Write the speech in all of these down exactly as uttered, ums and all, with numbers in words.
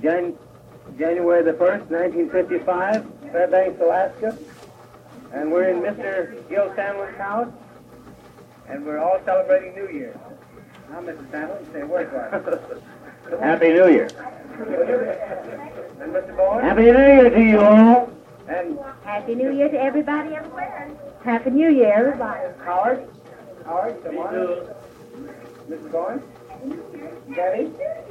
Jan January the first, nineteen fifty-five, Fairbanks, Alaska. And we're in Mister Gil Sandlin's house, and we're all celebrating New Year. Now, Mister Sandlin, say a word for us. Happy New Year. And Mister Bowen? Happy New Year to you all. And Happy New Year to everybody everywhere. Happy New Year, everybody. Howard? Howard, come on. Mister Bowen? Debbie?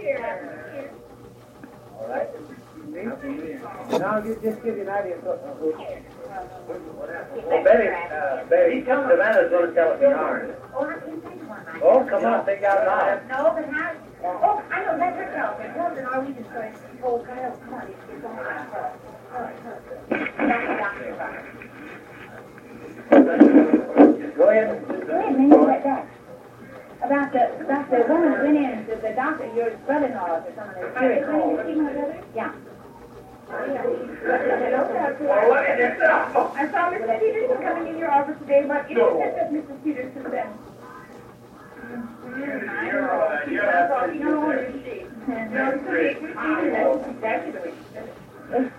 All right. Now, you just give you an idea of who. Well, Betty, uh, Betty, Savannah's going to tell us a yarn. Oh, I can think one. Oh, come on, think out loud. No, but how? Oh, I know, let her tell us. Tell us, and are we just going to, oh, come on, come on, it's it's on the line. Go ahead. Go ahead, man, you let that. About the, about the woman that went in, the, the doctor, your brother-in-law or something, the spirit called. Yeah. I saw Missus Peterson coming in your office today, but you said that Missus Peterson then. No, is she? No, that's exactly the way she said it.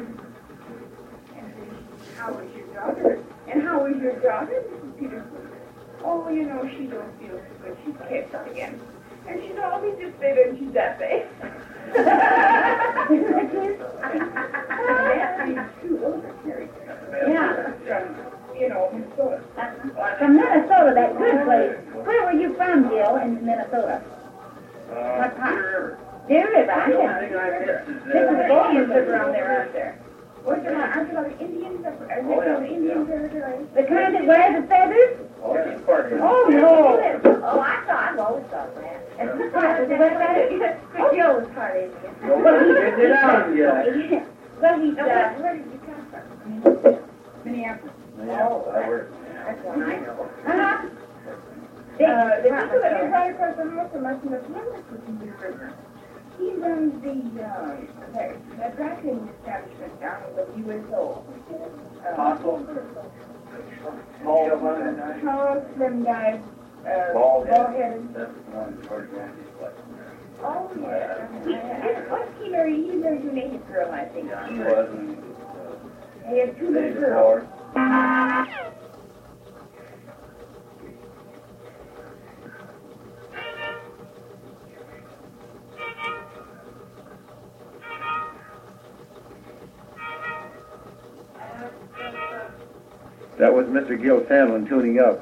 How is your daughter? And how is your daughter, Missus Peterson? Oh, you know, she don't feel so good. She's kicked up again. And she's always just bitter and she's that big. Yeah. From, you know, Minnesota. From Minnesota, that good place. Where were you from, Gil, in Minnesota? Uh, What part? Deer River. Deer River, I The only know. thing I missed is, This is the uh, Indians live around there, aren't there? What's the matter? Aren't there a lot of Indians? Are they Oh, yeah, from the Indian territory? The kind that wear the feathers? oh, she's part of it. Oh, no. Oh, I thought, I've always thought that. And who part was the wear feathers? Oh, Joe was part of it. Well, he did it out, yeah. Well, he's, Now, uh, where, where did you come from? Minneapolis. Oh, I work. That's one I know. uh-huh. Uh, the people that live right across the house from us in the Florida in Deer River, he runs the, uh, that, that dry cleaning establishment down at the U S O. Uh, Possible. Tall, one. Tall, slim guy, uh, Bald head. bald-headed. That's the one who's working on his place. Oh, yeah. He, what's he married? He married a native girl, I think. Yeah, he was, and, He had two uh, little David girls. Howard. That was Mister Gil Sandlin tuning up.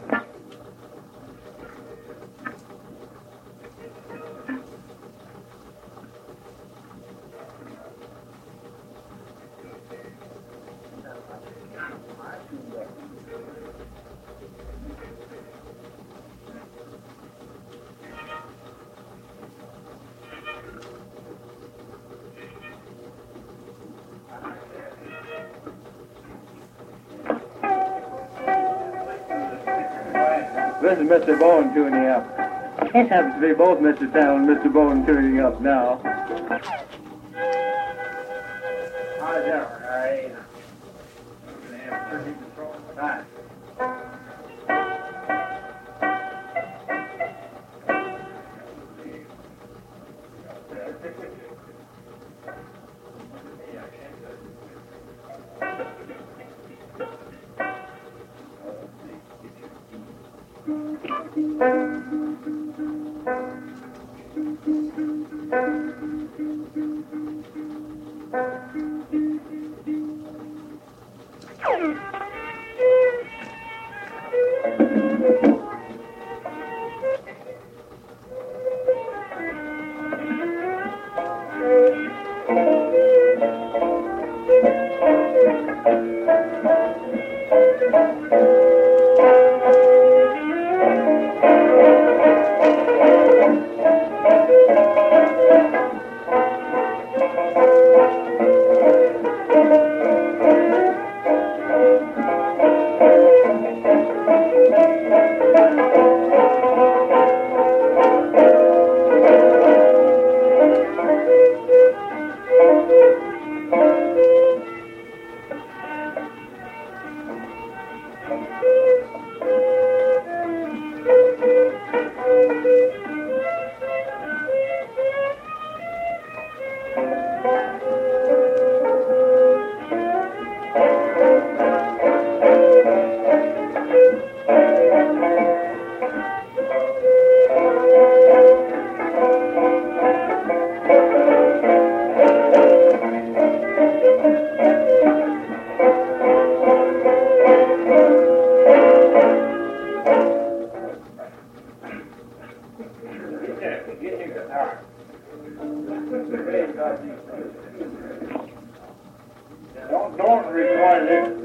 This is Mister Bowen tuning up. It happens to be both Mister Sandlin and Mister Bowen tuning up now. How's that? All right. Hi. Don't, don't record this.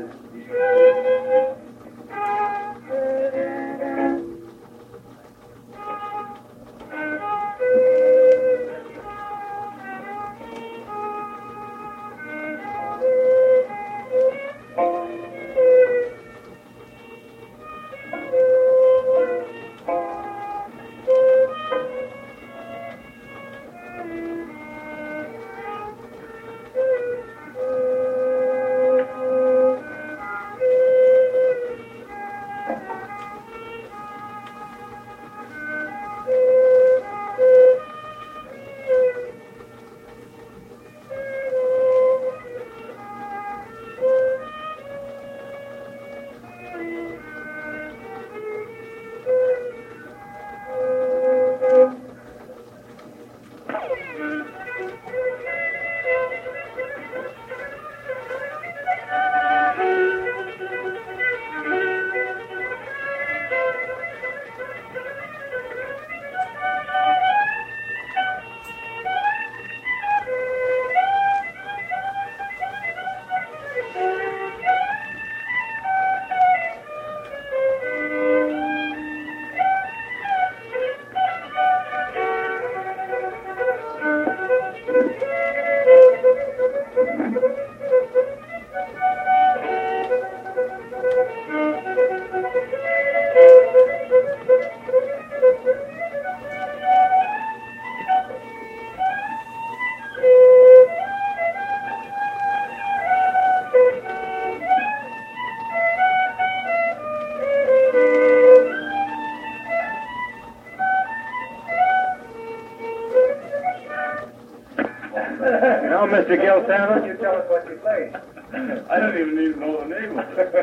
Now, Mister Gil Sanders, you tell us what you played. I don't even need to know the name of it.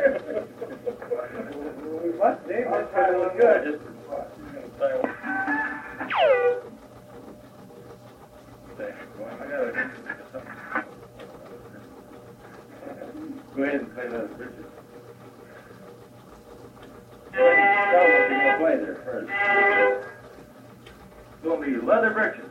What name? That's probably good. Just I gotta go ahead and play those bridges. Tell them what you're gonna play there first. It's gonna be Leather Britches.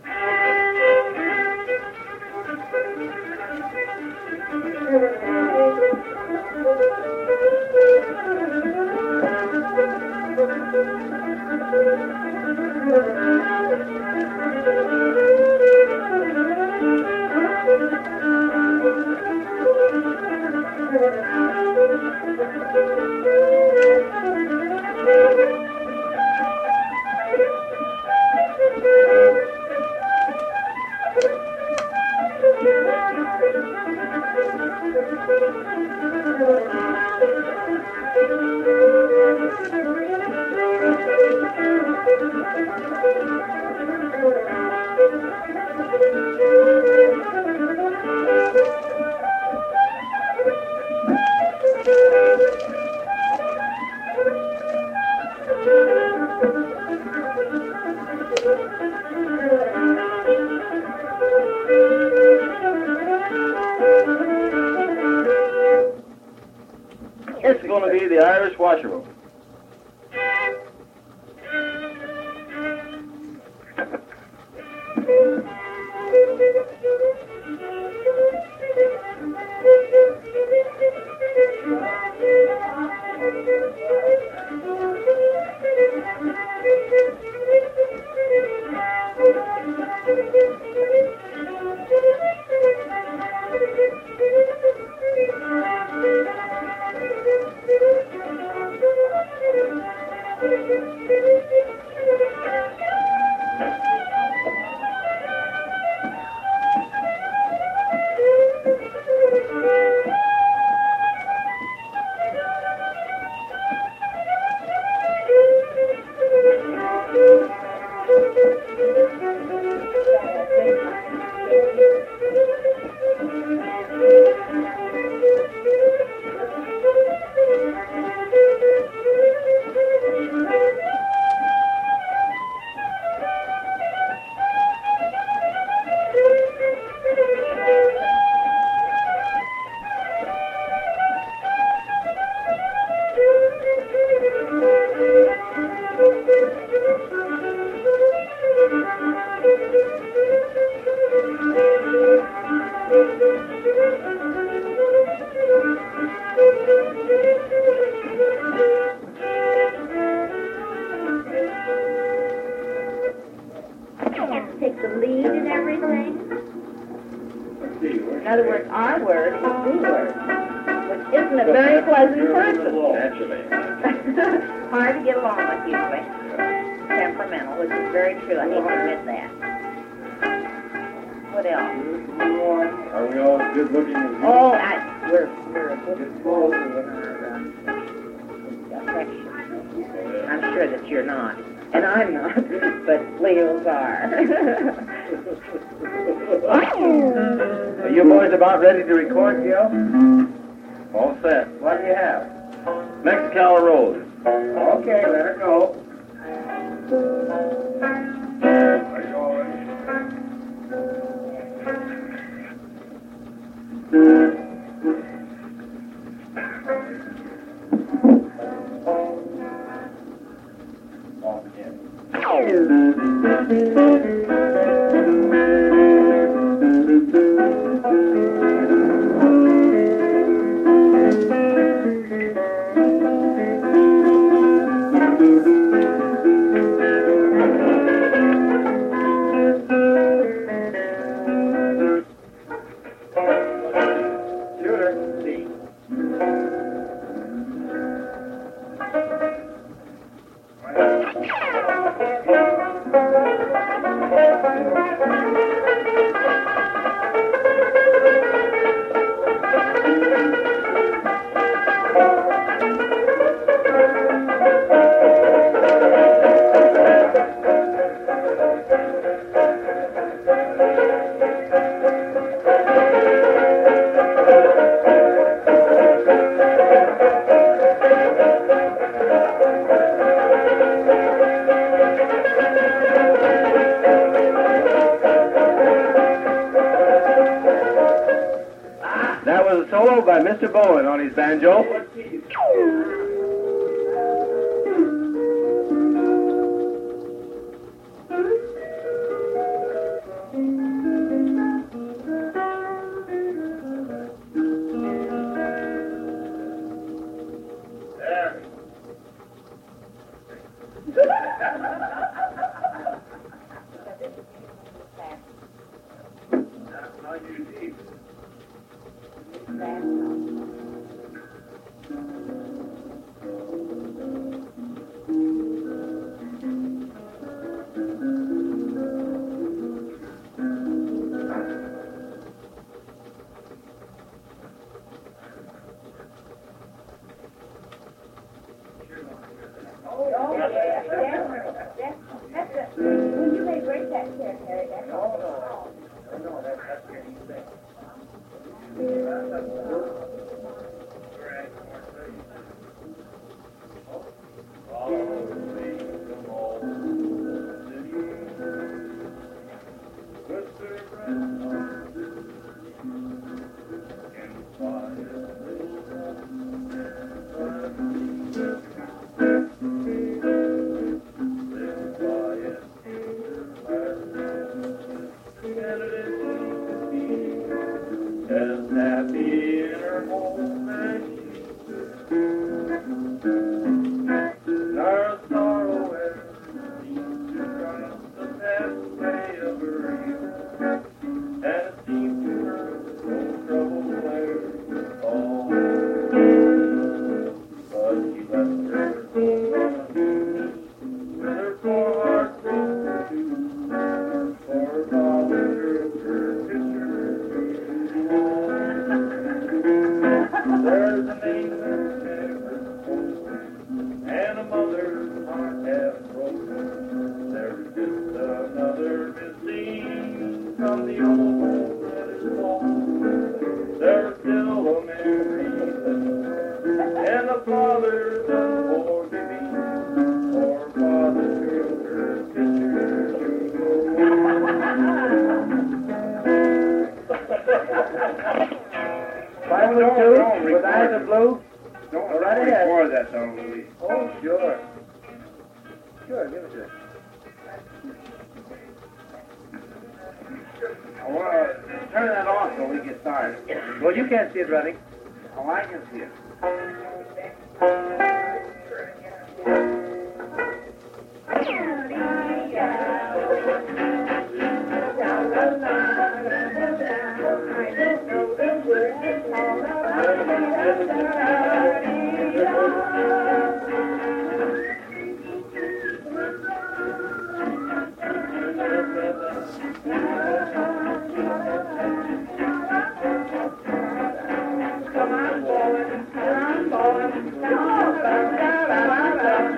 It's going to be the Irish washerwoman. lead and everything. Let's see. In other words, our word is the word, which isn't a very pleasant person. Naturally. Hard to get along with usually. Temperamental, which is very true. I hate to admit that. What else? Are we all as good looking as you? Oh, I, we're, we're a bit closer in our uh, affection. I'm sure that you're not. And I'm not, but Leo's are. Are you boys about ready to record, Gil? All set. What do you have? Mexicali Rose. Okay, let her go. Are you all ready? Off again. Shooter. See. That was a solo by Mister Bowen on his banjo. There. Now you deep. Oh, yeah, that's, that's, that's a, when you may break that chair, Harry, that's all. No, that's, that's your thing. As happy in her home as she could. Our sorrow ever seemed to triumph the pathway of her youth. And it seemed to her that no trouble ever all. But she left her home with her poor heart broken too. For her father took her picture. There's a name that's never spoken, and a mother's heart half broken. There's just another missing from the old home that is lost. There's still a memory left, and the father's unforgiving. For father took her picture Five foot two, with eyes of blue. Don't Go right ahead. record that song, Louis. Oh, sure. Sure, give it to us. I want to turn that off so we get started. Well, you can't see it running. Oh, I can see it.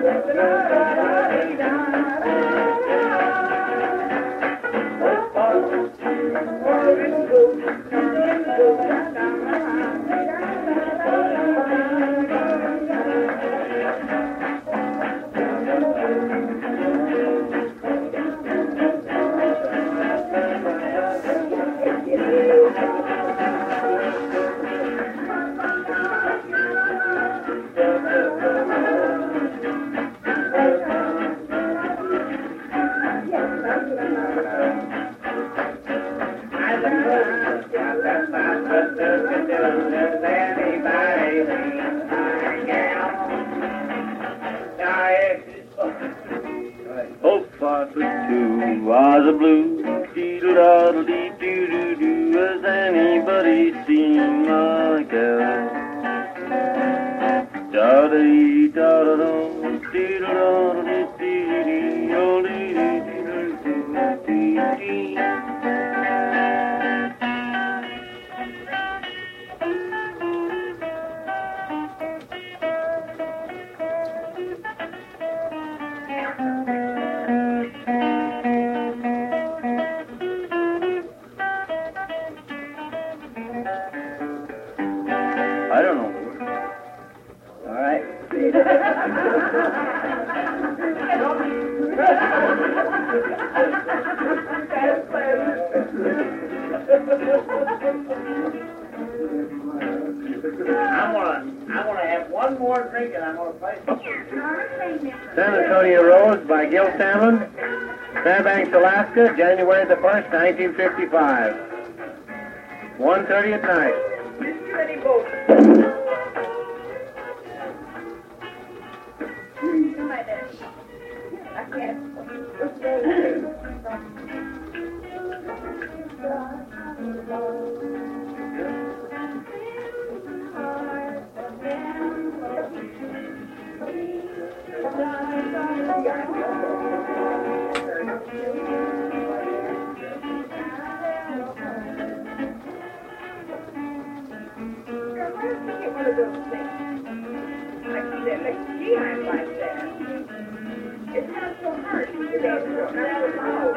Hope for two was a blue, dee-doo-da-dee-doo-doo-doo. Has anybody seen my gal? Da-dee-da-da-dum, dee-doo-da-dee-dee-dee, oh, dee-dee-dee-dee-dee-dee. I don't know. All right. I'm gonna, I'm gonna have one more drink and I'm gonna play. San Antonio Rose by Gil Sandlin, Fairbanks, Alaska, January the first, nineteen fifty-five. one thirty at night. It's not so hard. It's not so loud.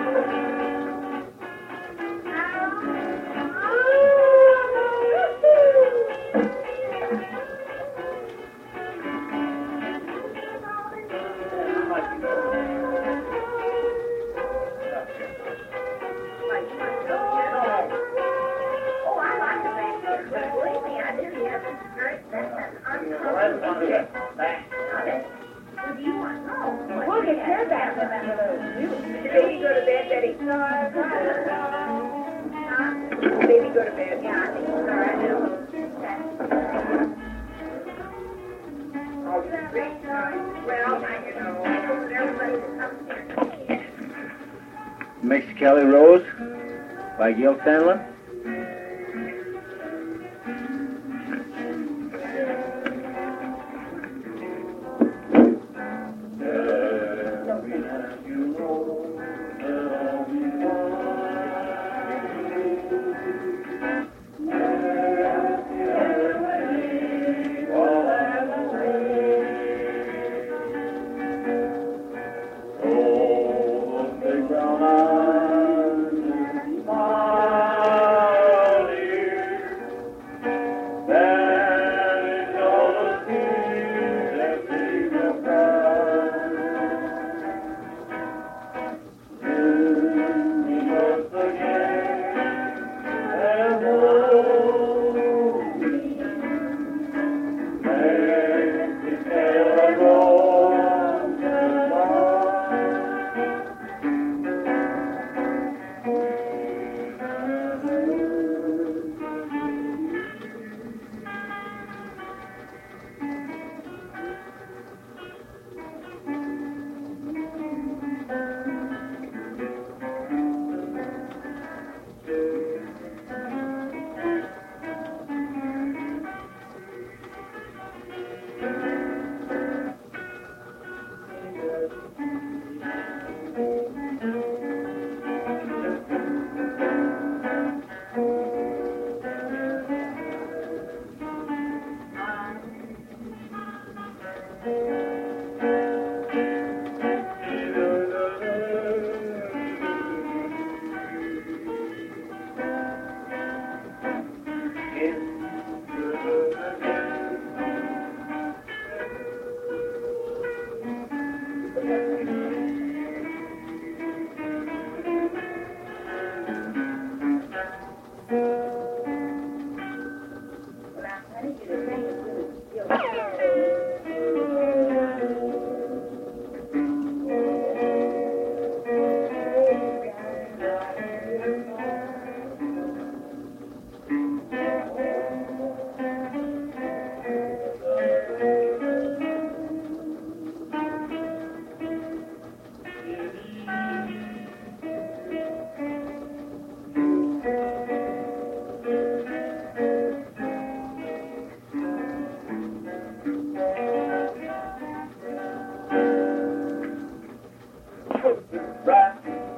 We'll get care back when that little baby go to bed, Betty. No, I'm not. Baby go to bed. Yeah, I think it's all right now. All the street. Well, I you know, everybody that comes here. Mexicali Rose by Gil Sandlin. Oh, big brown eyes, smile.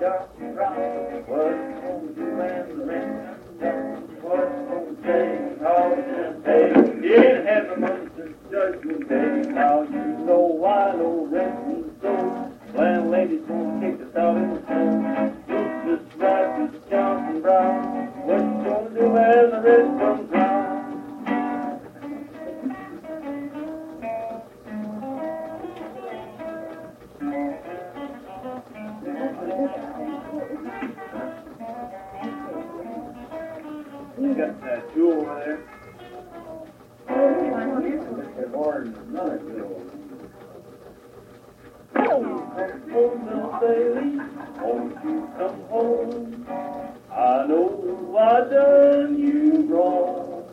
Johnson Rock. What's gonna do when the rain comes down? What's gonna change all this day? In heaven amongst the judgment day. Now you know why no resting soul. Landlady's gonna kick us out in the snow. Look this right, this Johnson Brown. What you gonna do when the red comes round? You got that jewel over there. Mister Warren's another jewel. Come home, little Bailey. Won't you come home? I know I done you wrong.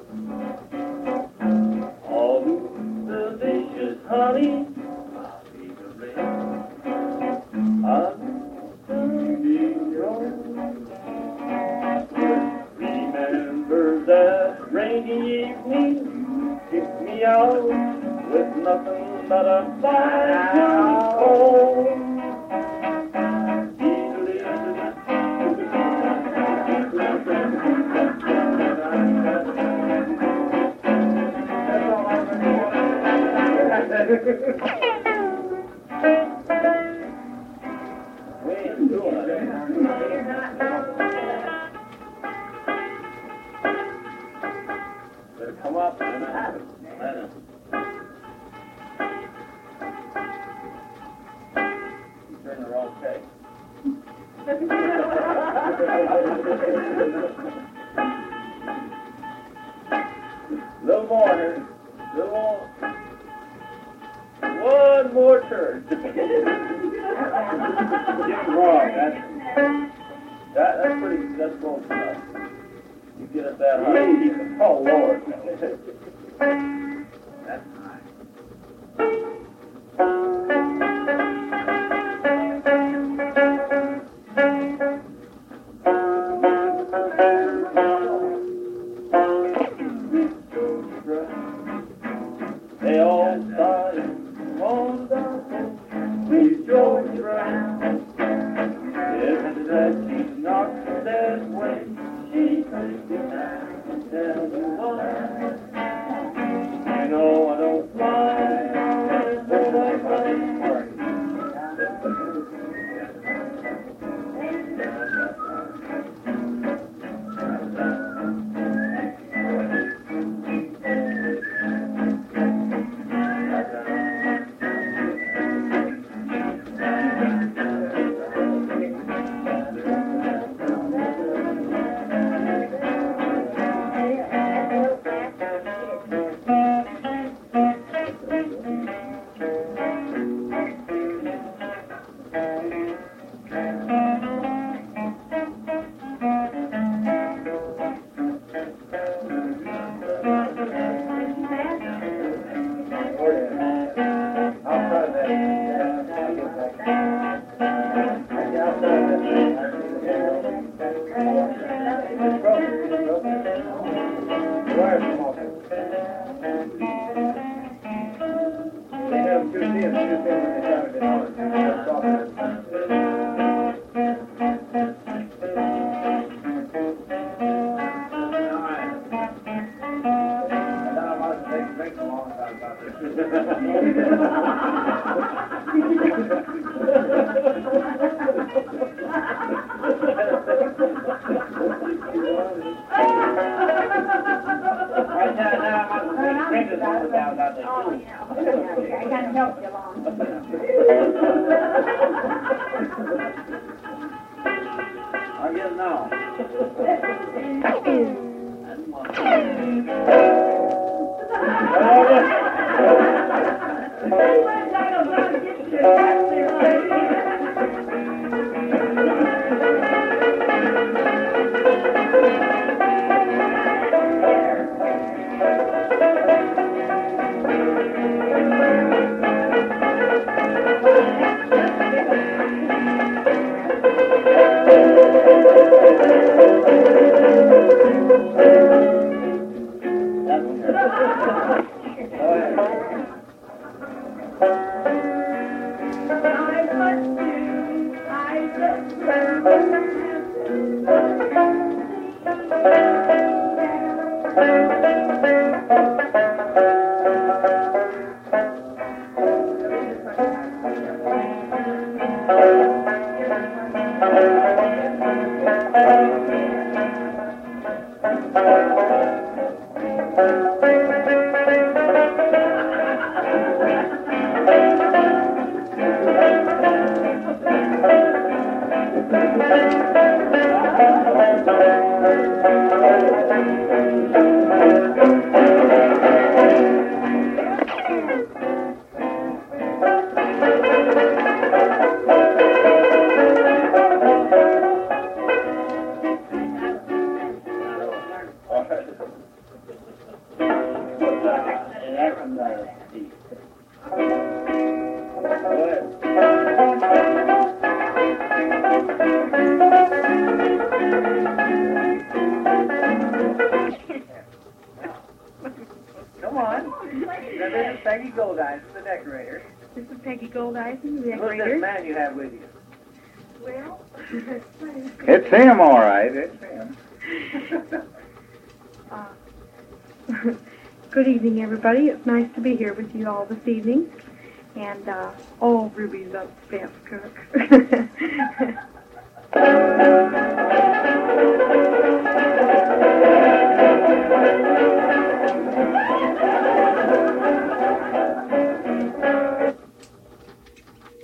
All the delicious honey, I'll be the rest. I've done you wrong. Remember that rainy evening, you kicked me out with nothing but a fire home. Better come up and let him. You turn the wrong way. Little more here. Little more. One more turn. Get wrong. That's, that, that's pretty, that's close enough. You get it that high. Oh, Lord. That's nice. They all died on the sweet Georgia Brown. If that she knocked that way, she could be down and tell the one. You know I don't mind, but I find Oh, Goldeisen, the decorator. This is Peggy Goldeisen, the Who's this decorator. man you have with you? Well, It's him, all right. It's him. uh, good evening, everybody. It's nice to be here with you all this evening. And, uh, oh, Ruby's the best cook.